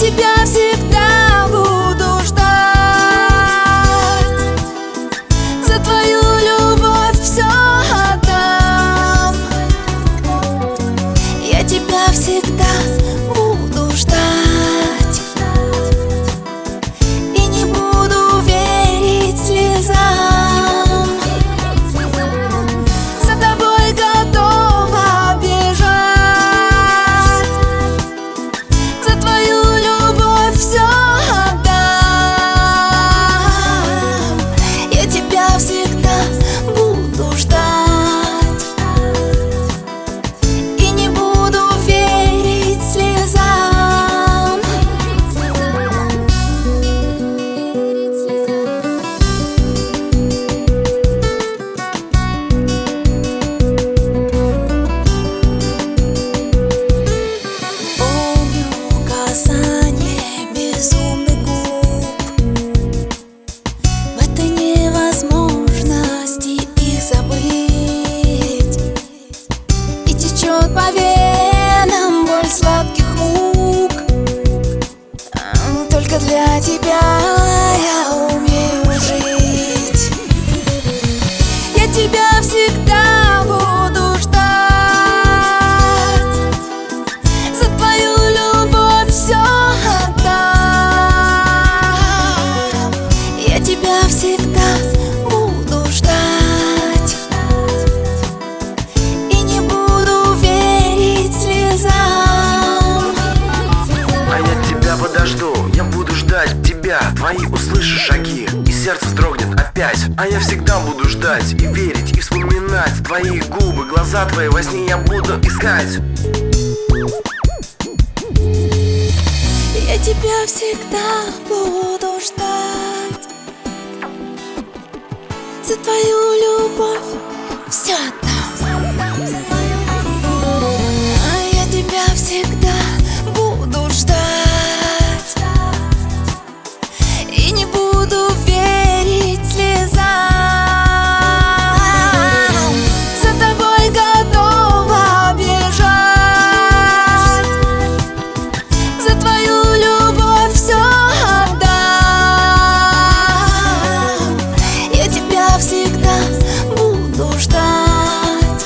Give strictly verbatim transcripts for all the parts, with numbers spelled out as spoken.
тебя всегда буду ждать. За твою любовь все отдам. Я тебя всегда буду ждать. И не буду верить слезам. За тобой готова бежать. За твою любовь все отдам. Я тебя всегда буду ждать. И не буду верить слезам. Помню касание безумных губ, в этой невозможности их забыть. И течет по венам боль сладких мук. А, Только для тебя я умею жить. Я тебя всегда буду ждать. За твою любовь все отдам. Я тебя всегда буду ждать. И не буду верить слезам. А я тебя подожду, я буду ждать тебя. Твои услышу шаги, и сердце вздрогнет опять. А я всегда буду ждать и верить, и вспоминать твои губы, глаза твои во сне я буду искать. Я тебя всегда буду ждать. За твою любовь все отдам. А я тебя всегда буду ждать. И не буду верить слезам. За тобой готова бежать. За твою любовь все отдам. Я тебя всегда буду ждать.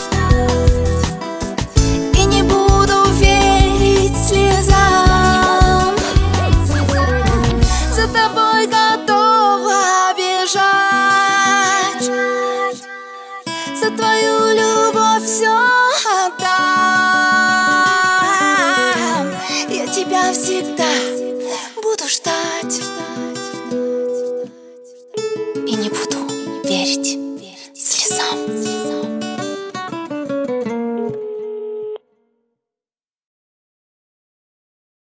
И не буду верить слезам. За тобой готова бежать. За твою любовь все отдам. Я тебя всегда буду ждать.